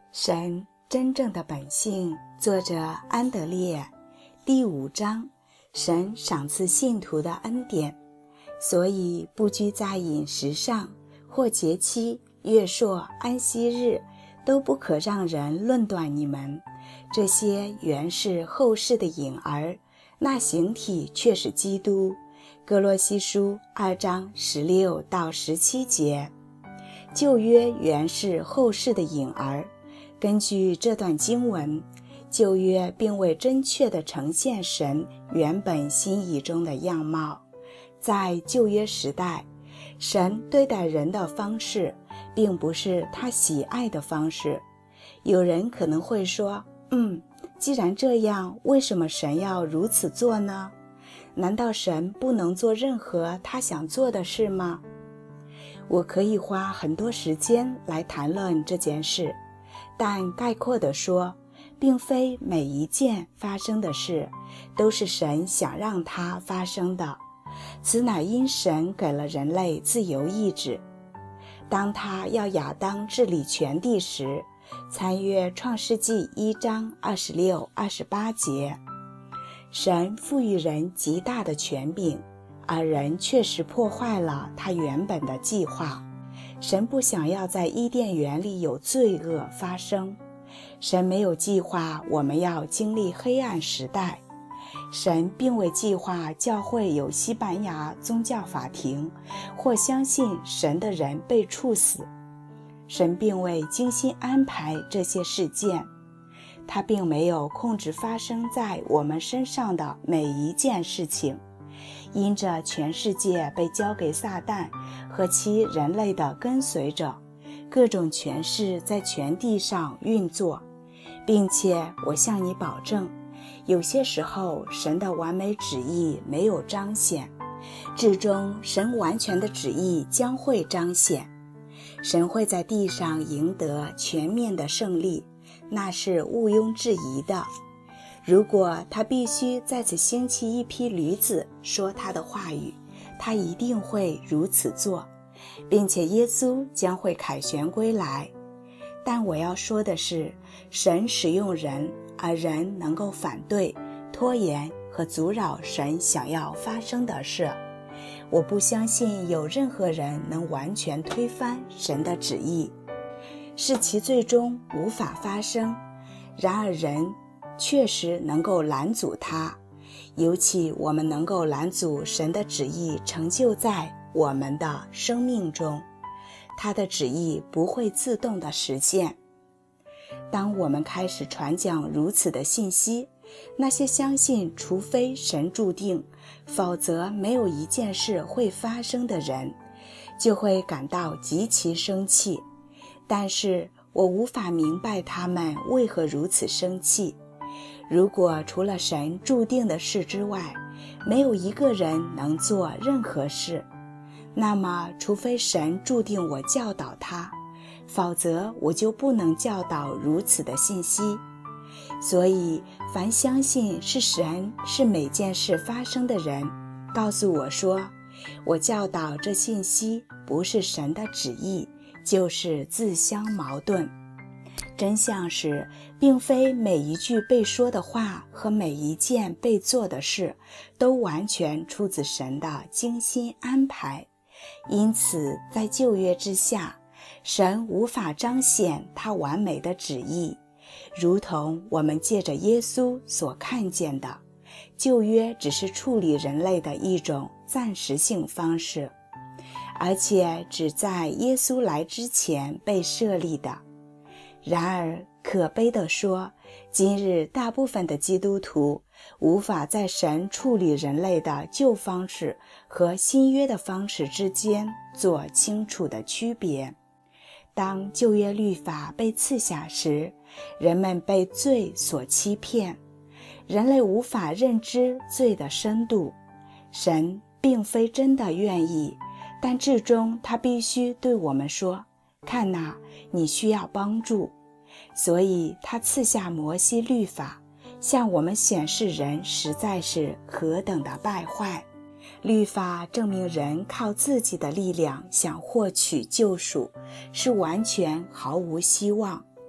神真正的本性，作者安德烈。第5章，神赏赐信徒的恩典。所以不拘在饮食上，或节期、月朔、安息日，都不可让人论断你们。这些原是后世的影儿，那形体却是基督。哥罗西书2章16到17节。旧约原是后世的影儿。根据这段经文，旧约并未真确地呈现神原本心意中的样貌。在旧约时代，神对待人的方式并不是他喜爱的方式。有人可能会说，既然这样，为什么神要如此做呢？难道神不能做任何他想做的事吗？我可以花很多时间来谈论这件事，但概括地说，并非每一件发生的事都是神想让它发生的，此乃因神给了人类自由意志。当他要亚当治理全地时，参阅创世纪1章26、28节，神赋予人极大的权柄，而人确实破坏了他原本的计划。神不想要在伊甸园里有罪恶发生，神没有计划我们要经历黑暗时代，神并未计划教会有西班牙宗教法庭，或相信神的人被处死。神并未精心安排这些事件，他并没有控制发生在我们身上的每一件事情。因着全世界被交给撒旦和其人类的跟随者，各种权势在全地上运作，并且我向你保证，有些时候神的完美旨意没有彰显，至终神完全的旨意将会彰显。神会在地上赢得全面的胜利，那是毋庸置疑的。如果他必须在此兴起一批驴子说他的话语，他一定会如此做，并且耶稣将会凯旋归来。但我要说的是，神使用人，而人能够反对、拖延和阻扰神想要发生的事。我不相信有任何人能完全推翻神的旨意，使其最终无法发生。然而人确实能够拦阻它，尤其我们能够拦阻神的旨意成就在我们的生命中，他的旨意不会自动的实现。当我们开始传讲如此的信息，那些相信除非神注定，否则没有一件事会发生的人，就会感到极其生气。但是我无法明白他们为何如此生气。如果除了神注定的事之外，没有一个人能做任何事，那么除非神注定我教导他，否则我就不能教导如此的信息。所以凡相信是神是每件事发生的人，告诉我说，我教导这信息不是神的旨意，就是自相矛盾。真相是，并非每一句被说的话和每一件被做的事都完全出自神的精心安排。因此在旧约之下，神无法彰显他完美的旨意，如同我们借着耶稣所看见的，旧约只是处理人类的一种暂时性方式，而且只在耶稣来之前被设立的。然而可悲地说，今日大部分的基督徒无法在神处理人类的旧方式和新约的方式之间做清楚的区别。当旧约律法被赐下时，人们被罪所欺骗，人类无法认知罪的深度。神并非真的愿意，但至终他必须对我们说，看哪，你需要帮助。所以他赐下摩西律法，向我们显示人实在是何等的败坏。律法证明人靠自己的力量想获取救赎，是完全毫无希望。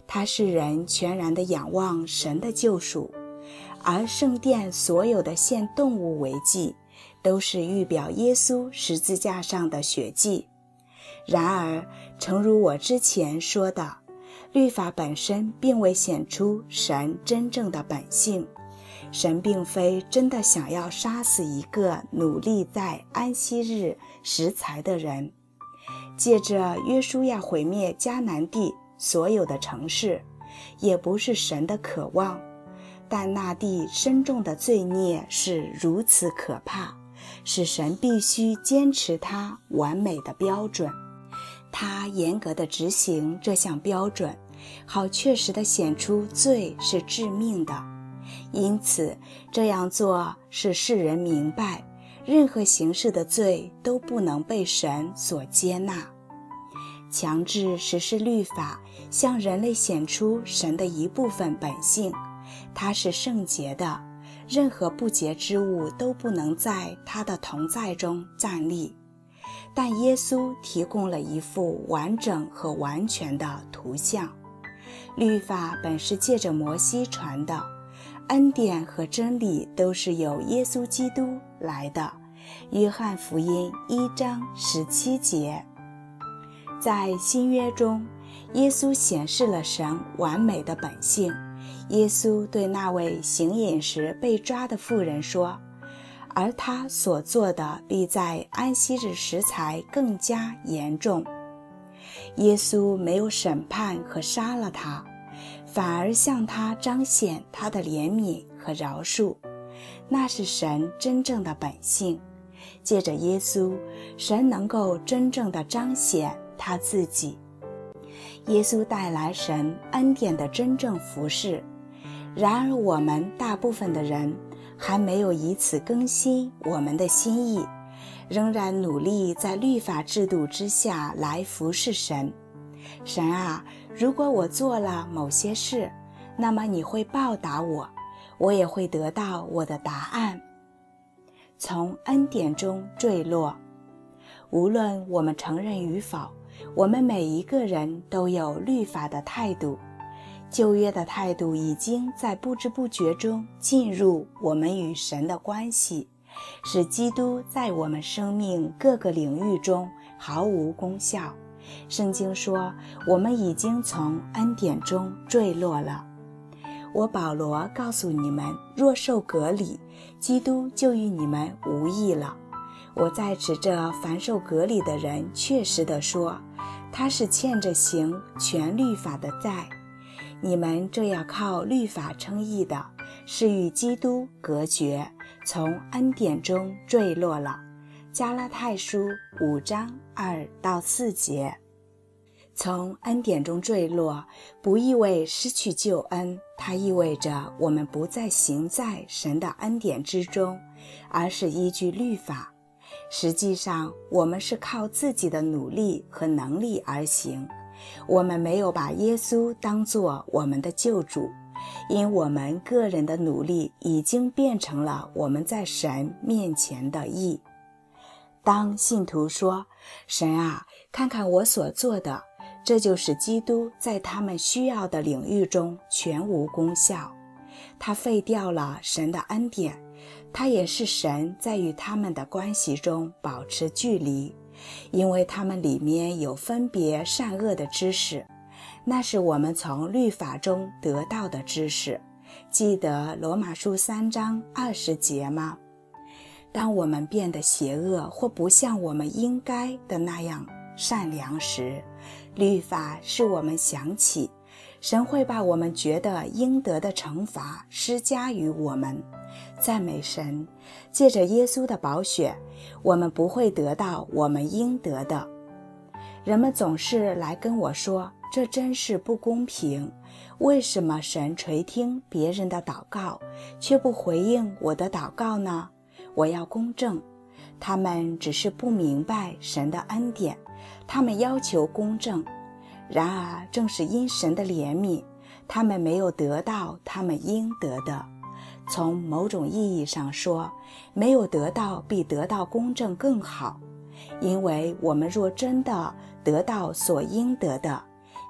它是人全然的仰望神的救赎，而圣殿所有的献动物为祭，都是预表耶稣十字架上的血祭。然而，诚如我之前说的，律法本身并未显出神真正的本性。神并非真的想要杀死一个努力在安息日拾柴的人，借着约书亚毁灭迦南地所有的城市，也不是神的渴望。但那地深重的罪孽是如此可怕，使神必须坚持他完美的标准。他严格地执行这项标准，好确实地显出罪是致命的。因此，这样做是使人明白，任何形式的罪都不能被神所接纳。强制实施律法，向人类显出神的一部分本性，它是圣洁的，任何不洁之物都不能在他的同在中站立。但耶稣提供了一幅完整和完全的图像。律法本是借着摩西传的，恩典和真理都是由耶稣基督来的。约翰福音1章17节。在新约中，耶稣显示了神完美的本性。耶稣对那位行淫时被抓的妇人说，而他所做的比在安息日拾柴更加严重。耶稣没有审判和杀了他，反而向他彰显他的怜悯和饶恕，那是神真正的本性。借着耶稣，神能够真正地彰显他自己。耶稣带来神恩典的真正服事，然而我们大部分的人还没有以此更新我们的心意，仍然努力在律法制度之下来服侍神。神啊，如果我做了某些事，那么你会报答我，我也会得到我的答案。从恩典中坠落，无论我们承认与否，我们每一个人都有律法的态度。旧约的态度已经在不知不觉中进入我们与神的关系，使基督在我们生命各个领域中毫无功效。圣经说，我们已经从恩典中坠落了。我保罗告诉你们，若受割礼，基督就与你们无异了。我在指着凡受割礼的人确实地说，他是欠着行全律法的债。你们这要靠律法称义的，是与基督隔绝，从恩典中坠落了。加拉太书5章2到4节。从恩典中坠落不意味失去救恩，它意味着我们不再行在神的恩典之中，而是依据律法。实际上，我们是靠自己的努力和能力而行。我们没有把耶稣当作我们的救主，因我们个人的努力已经变成了我们在神面前的义。当信徒说，神啊，看看我所做的，这就是基督在他们需要的领域中全无功效。他废掉了神的恩典，他也是神在与他们的关系中保持距离，因为他们里面有分别善恶的知识，那是我们从律法中得到的知识。记得罗马书3章20节吗？当我们变得邪恶或不像我们应该的那样善良时，律法使我们想起，神会把我们觉得应得的惩罚施加于我们。赞美神，借着耶稣的宝血，我们不会得到我们应得的。人们总是来跟我说，这真是不公平，为什么神垂听别人的祷告，却不回应我的祷告呢？我要公正。他们只是不明白神的恩典，他们要求公正。然而正是因神的怜悯，他们没有得到他们应得的。从某种意义上说，没有得到比得到公正更好，因为我们若真的得到所应得的，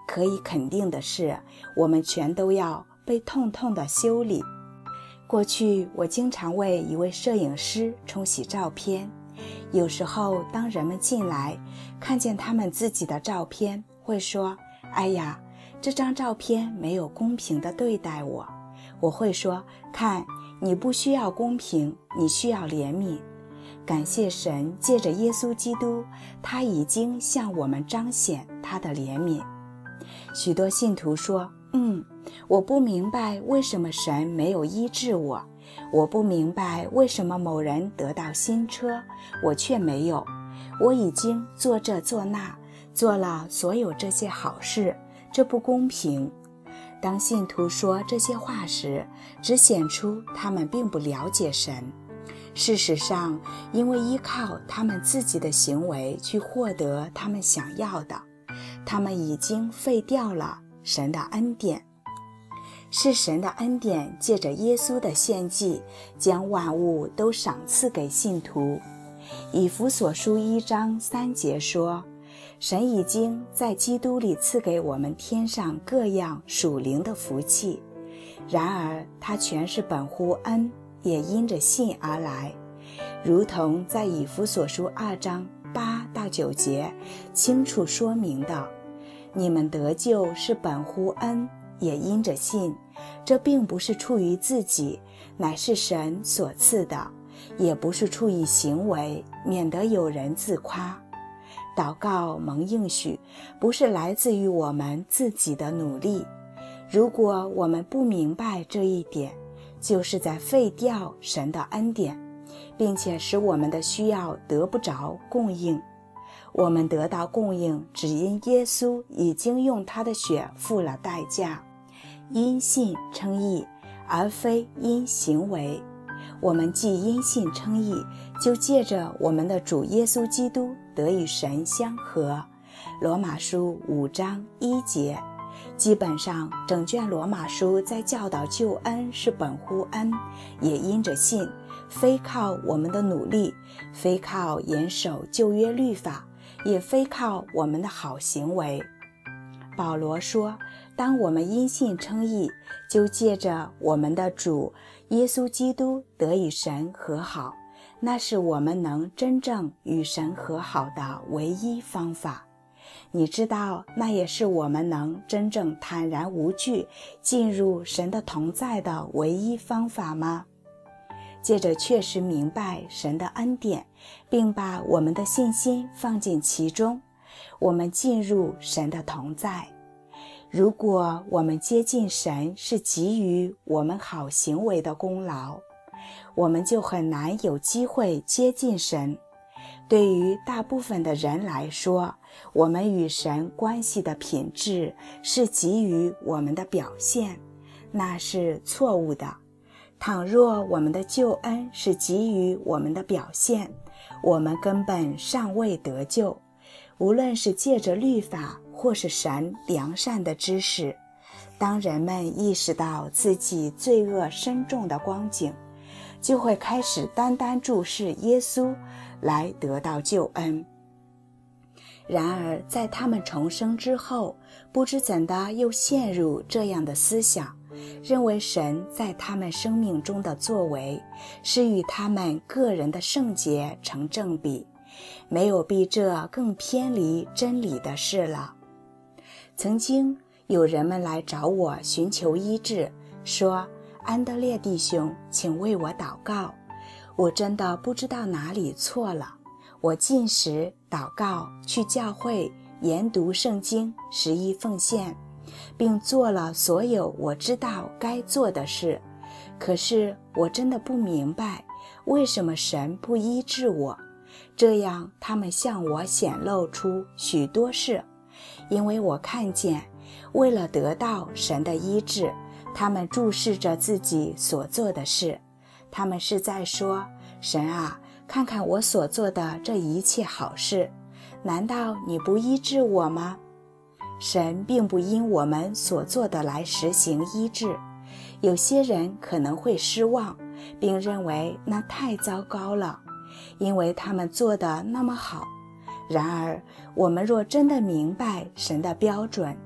可以肯定的是，我们全都要被痛痛地修理。过去我经常为一位摄影师冲洗照片，有时候当人们进来看见他们自己的照片，会说，哎呀，这张照片没有公平地对待我。我会说，看，你不需要公平，你需要怜悯。感谢神，借着耶稣基督，他已经向我们彰显他的怜悯。许多信徒说，我不明白为什么神没有医治我，我不明白为什么某人得到新车，我却没有。我已经做这做那，做了所有这些好事，这不公平。当信徒说这些话时，只显出他们并不了解神。事实上，因为依靠他们自己的行为去获得他们想要的，他们已经废掉了神的恩典。是神的恩典借着耶稣的献祭，将万物都赏赐给信徒。以弗所书1章3节说，神已经在基督里赐给我们天上各样属灵的福气，然而它全是本乎恩，也因着信而来，如同在以弗所书2章8到9节清楚说明的，你们得救是本乎恩，也因着信，这并不是出于自己，乃是神所赐的，也不是出于行为，免得有人自夸。祷告蒙应许，不是来自于我们自己的努力。如果我们不明白这一点，就是在废掉神的恩典，并且使我们的需要得不着供应。我们得到供应，只因耶稣已经用他的血付了代价，因信称义，而非因行为。我们既因信称义，就借着我们的主耶稣基督得与神相合。罗马书5章1节。基本上整卷罗马书在教导救恩是本乎恩，也因着信，非靠我们的努力，非靠严守旧约律法，也非靠我们的好行为。保罗说，当我们因信称义，就借着我们的主耶稣基督得与神和好，那是我们能真正与神和好的唯一方法。你知道，那也是我们能真正坦然无惧进入神的同在的唯一方法吗？借着确实明白神的恩典，并把我们的信心放进其中，我们进入神的同在。如果我们接近神是基于我们好行为的功劳，我们就很难有机会接近神。对于大部分的人来说，我们与神关系的品质是基于我们的表现，那是错误的。倘若我们的救恩是基于我们的表现，我们根本尚未得救。无论是借着律法或是神良善的知识，当人们意识到自己罪恶深重的光景，就会开始单单注视耶稣来得到救恩。然而在他们重生之后，不知怎的又陷入这样的思想，认为神在他们生命中的作为是与他们个人的圣洁成正比，没有比这更偏离真理的事了。曾经有人们来找我寻求医治，说，安德烈弟兄，请为我祷告。我真的不知道哪里错了。我禁食、祷告、去教会、研读圣经、十一奉献，并做了所有我知道该做的事。可是我真的不明白，为什么神不医治我？这样他们向我显露出许多事，因为我看见，为了得到神的医治，他们注视着自己所做的事。他们是在说，神啊，看看我所做的这一切好事，难道你不医治我吗？神并不因我们所做的来实行医治。有些人可能会失望，并认为那太糟糕了，因为他们做得那么好。然而，我们若真的明白神的标准，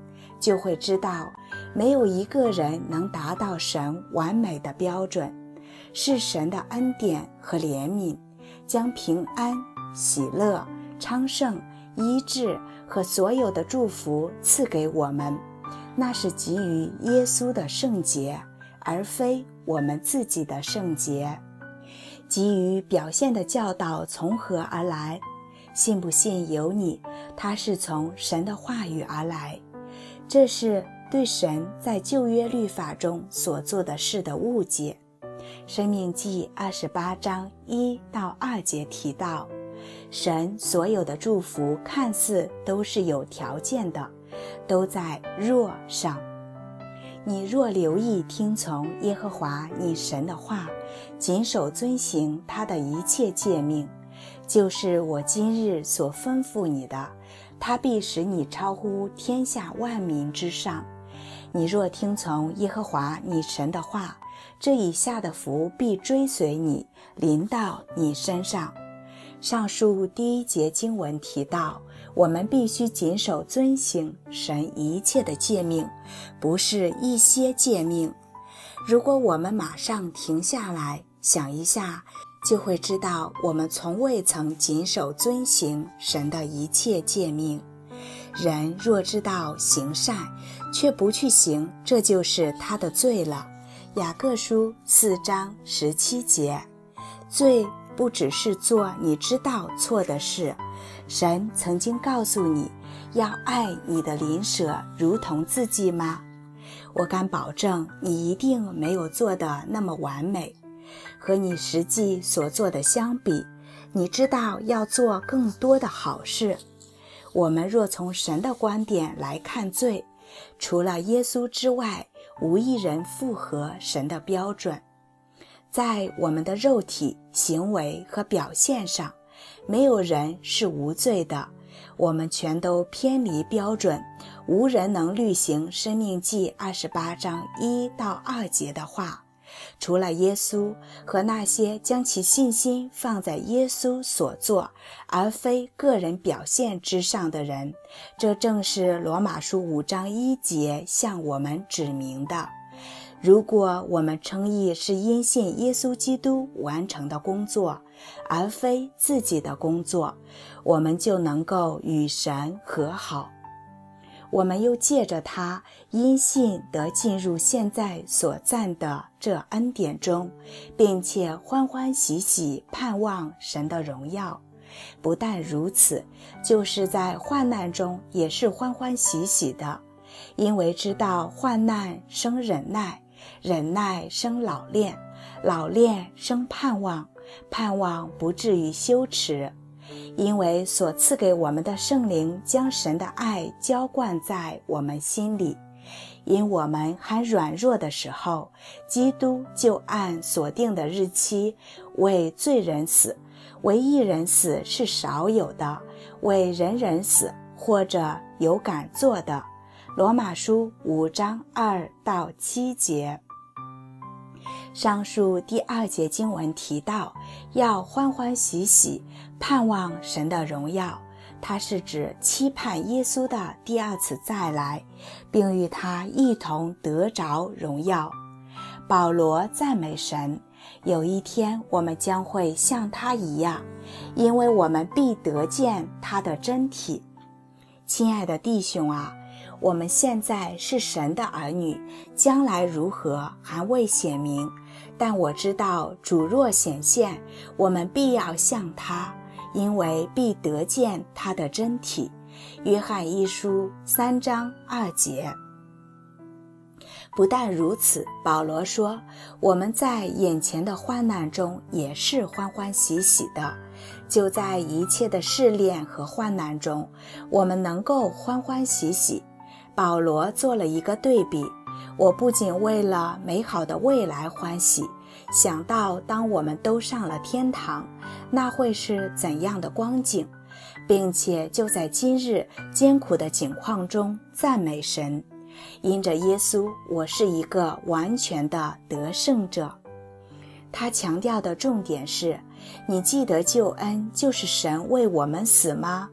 就会知道，没有一个人能达到神完美的标准，是神的恩典和怜悯，将平安、喜乐、昌盛、医治和所有的祝福赐给我们，那是基于耶稣的圣洁，而非我们自己的圣洁。基于表现的教导从何而来？信不信由你，它是从神的话语而来。这是对神在旧约律法中所做的事的误解。申命记28章1到2节提到，神所有的祝福看似都是有条件的，都在若上。你若留意听从耶和华你神的话，谨守遵行他的一切诫命，就是我今日所吩咐你的，他必使你超乎天下万民之上。你若听从耶和华你神的话，这以下的福必追随你，临到你身上。上述第1节经文提到，我们必须谨守遵行神一切的诫命，不是一些诫命。如果我们马上停下来想一下，就会知道我们从未曾谨守遵行神的一切诫命。人若知道行善，却不去行，这就是他的罪了。雅各书4章17节。罪不只是做你知道错的事，神曾经告诉你要爱你的邻舍如同自己吗？我敢保证你一定没有做得那么完美，和你实际所做的相比，你知道要做更多的好事。我们若从神的观点来看罪，除了耶稣之外，无一人符合神的标准。在我们的肉体、行为和表现上，没有人是无罪的，我们全都偏离标准，无人能履行申命记28章1到2节的话。除了耶稣和那些将其信心放在耶稣所做而非个人表现之上的人，这正是罗马书5章1节向我们指明的。如果我们称义是因信耶稣基督完成的工作，而非自己的工作，我们就能够与神和好。我们又借着他因信得进入现在所占的这恩典中，并且欢欢喜喜盼望神的荣耀。不但如此，就是在患难中也是欢欢喜喜的，因为知道患难生忍耐，忍耐生老练，老练生盼望，盼望不至于羞耻。因为所赐给我们的圣灵将神的爱浇灌在我们心里，因我们还软弱的时候，基督就按所定的日期为罪人死，为义人死是少有的，为人人死或者有敢做的。罗马书5章2到7节。上述第2节经文提到要欢欢喜喜盼望神的荣耀，它是指期盼耶稣的第2次再来，并与他一同得着荣耀。保罗赞美神，有一天我们将会像他一样，因为我们必得见他的真体。亲爱的弟兄啊，我们现在是神的儿女，将来如何还未显明，但我知道主若显现，我们必要像他，因为必得见他的真体。约翰一书3章2节。不但如此，保罗说，我们在眼前的患难中也是欢欢喜喜的。就在一切的试炼和患难中，我们能够欢欢喜喜。保罗做了一个对比，我不仅为了美好的未来欢喜，想到当我们都上了天堂，那会是怎样的光景，并且就在今日艰苦的境况中赞美神。因着耶稣，我是一个完全的得胜者。他强调的重点是，你记得救恩就是神为我们死吗？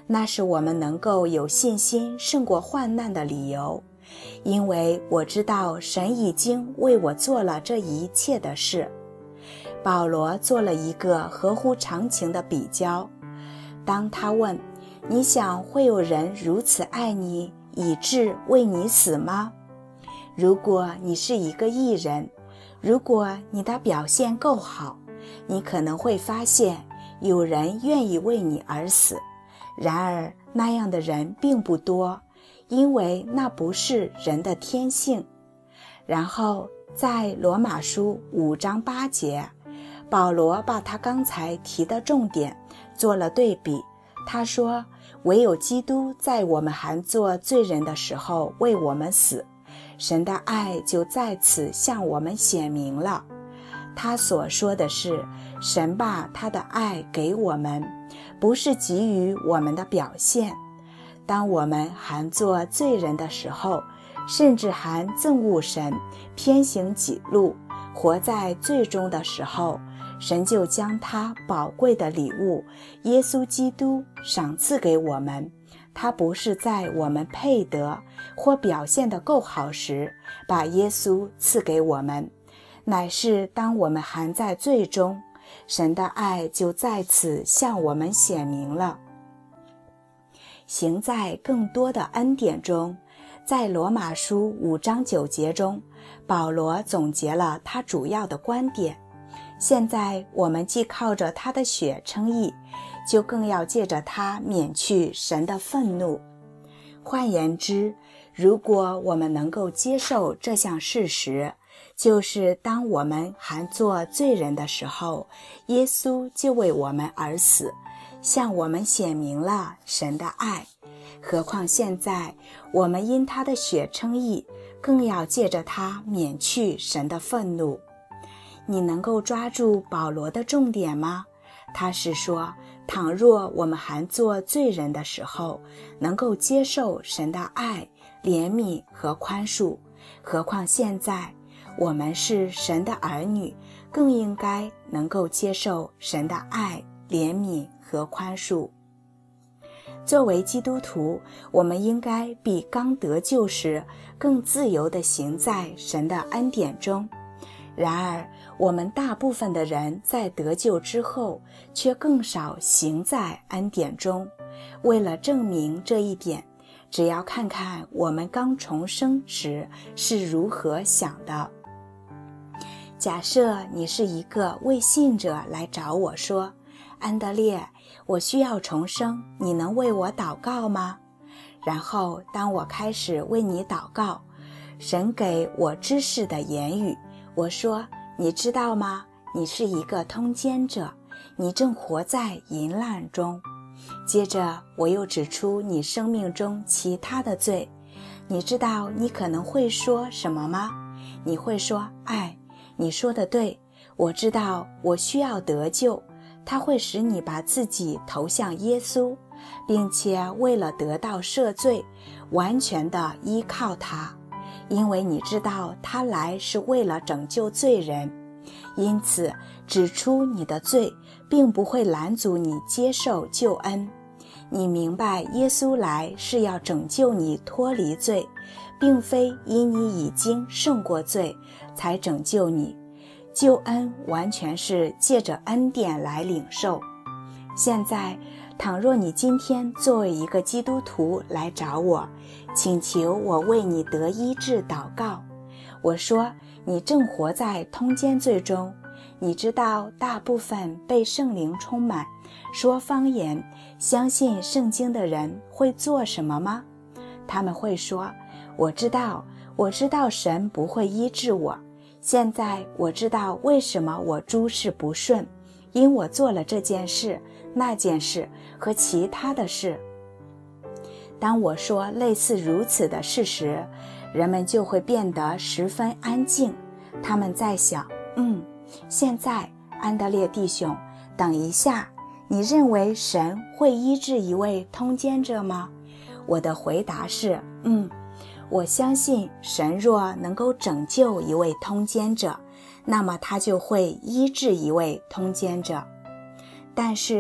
那是我们能够有信心胜过患难的理由，因为我知道神已经为我做了这一切的事。保罗做了一个合乎常情的比较，当他问，你想会有人如此爱你，以致为你死吗？如果你是一个义人，如果你的表现够好，你可能会发现有人愿意为你而死。然而那样的人并不多，因为那不是人的天性。然后在罗马书5章8节，保罗把他刚才提的重点做了对比。他说，唯有基督在我们还做罪人的时候为我们死，神的爱就在此向我们显明了。他所说的是，神把他的爱给我们，不是给予我们的表现。当我们还做罪人的时候，甚至还憎恶神，偏行己路，活在罪中的时候，神就将他宝贵的礼物耶稣基督赏赐给我们。他不是在我们配得或表现得够好时把耶稣赐给我们，乃是当我们还在罪中，神的爱就在此向我们显明了。行在更多的恩典中，在罗马书5章9节中，保罗总结了他主要的观点。现在我们既靠着他的血称义，就更要借着他免去神的愤怒。换言之，如果我们能够接受这项事实，就是当我们还做罪人的时候，耶稣就为我们而死，向我们显明了神的爱。何况现在我们因他的血称义，更要借着他免去神的愤怒。你能够抓住保罗的重点吗？他是说，倘若我们还做罪人的时候，能够接受神的爱、怜悯和宽恕，何况现在我们是神的儿女，更应该能够接受神的爱、怜悯和宽恕。作为基督徒，我们应该比刚得救时更自由地行在神的恩典中。然而，我们大部分的人在得救之后，却更少行在恩典中。为了证明这一点，只要看看我们刚重生时是如何想的。假设你是一个未信者来找我说，安德烈，我需要重生，你能为我祷告吗？然后当我开始为你祷告，神给我知识的言语，我说，你知道吗？你是一个通奸者，你正活在淫乱中。接着我又指出你生命中其他的罪。你知道你可能会说什么吗？你会说，你说得对，我知道我需要得救。它会使你把自己投向耶稣，并且为了得到赦罪，完全的依靠他，因为你知道他来是为了拯救罪人。因此，指出你的罪，并不会拦阻你接受救恩。你明白耶稣来是要拯救你脱离罪，并非因你已经胜过罪才拯救你。救恩完全是借着恩典来领受。现在，倘若你今天作为一个基督徒来找我，请求我为你得医治祷告。我说，你正活在通奸罪中。你知道大部分被圣灵充满、说方言、相信圣经的人会做什么吗？他们会说，我知道神不会医治我。现在我知道为什么我诸事不顺，因我做了这件事、那件事和其他的事。当我说类似如此的事时，人们就会变得十分安静。他们在想，现在安德烈弟兄，等一下，你认为神会医治一位通奸者吗？我的回答是，我相信神若能够拯救一位通奸者，那么他就会医治一位通奸者。但是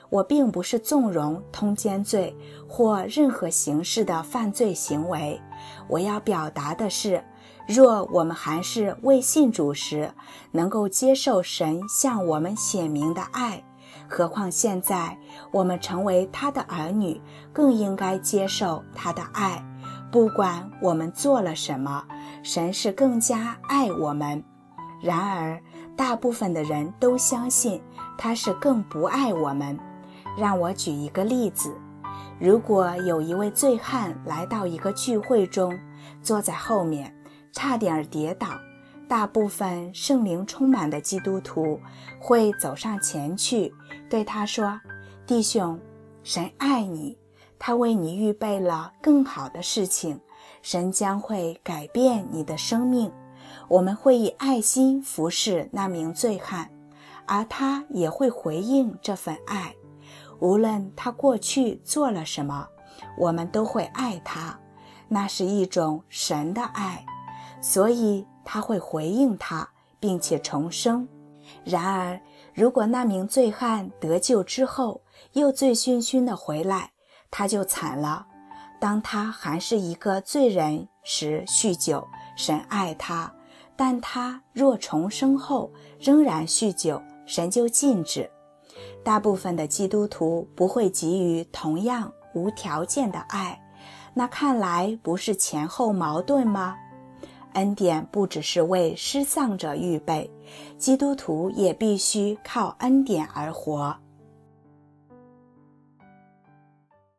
我并不是纵容通奸罪或任何形式的犯罪行为。我要表达的是，若我们还是未信主时能够接受神向我们显明的爱，何况现在我们成为他的儿女，更应该接受他的爱。不管我们做了什么，神是更加爱我们。然而大部分的人都相信他是更不爱我们。让我举一个例子，如果有一位醉汉来到一个聚会中，坐在后面，差点跌倒，大部分圣灵充满的基督徒会走上前去对他说，弟兄，神爱你，他为你预备了更好的事情，神将会改变你的生命。我们会以爱心服侍那名醉汉，而他也会回应这份爱。无论他过去做了什么，我们都会爱他，那是一种神的爱，所以他会回应他，并且重生。然而，如果那名醉汉得救之后又醉醺醺地回来，他就惨了。当他还是一个罪人时酗酒，神爱他；但他若重生后仍然酗酒，神就禁止。大部分的基督徒不会给予同样无条件的爱，那看来不是前后矛盾吗？恩典不只是为失丧者预备，基督徒也必须靠恩典而活。